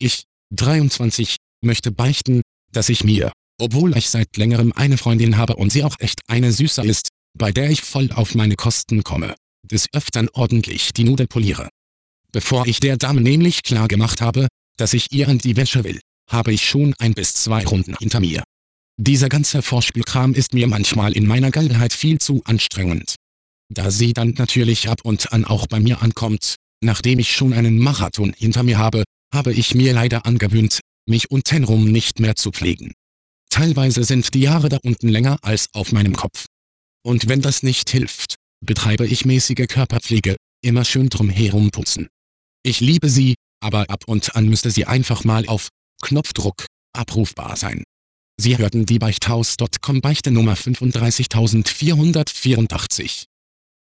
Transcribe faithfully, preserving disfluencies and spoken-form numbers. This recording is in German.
Ich, dreiundzwanzig, möchte beichten, dass ich mir, obwohl ich seit längerem eine Freundin habe und sie auch echt eine Süße ist, bei der ich voll auf meine Kosten komme, des Öfteren ordentlich die Nudeln poliere. Bevor ich der Dame nämlich klar gemacht habe, dass ich ihr in die Wäsche will, habe ich schon ein bis zwei Runden hinter mir. Dieser ganze Vorspielkram ist mir manchmal in meiner Geilheit viel zu anstrengend. Da sie dann natürlich ab und an auch bei mir ankommt, nachdem ich schon einen Marathon hinter mir habe, habe ich mir leider angewöhnt, mich untenrum nicht mehr zu pflegen. Teilweise sind die Haare da unten länger als auf meinem Kopf. Und wenn das nicht hilft, betreibe ich mäßige Körperpflege, immer schön drumherum putzen. Ich liebe sie, aber ab und an müsste sie einfach mal auf Knopfdruck abrufbar sein. Sie hörten die Beichthaus Punkt com Beichte Nummer fünfunddreißigtausendvierhundertvierundachtzig.